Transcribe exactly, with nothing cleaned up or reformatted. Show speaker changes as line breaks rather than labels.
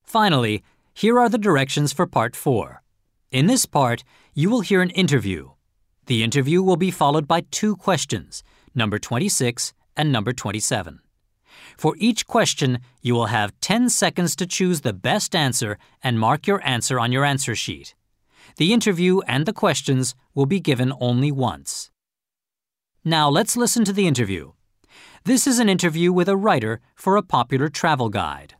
Finally, here are the directions for Part four. In this part, you will hear an interview. The interview will be followed by two questions, number twenty-six and number twenty-seven. For each question, you will have ten seconds to choose the best answer and mark your answer on your answer sheet. The interview and the questions will be given only once. Now let's listen to the interview. This is an interview with a writer for a popular travel guide.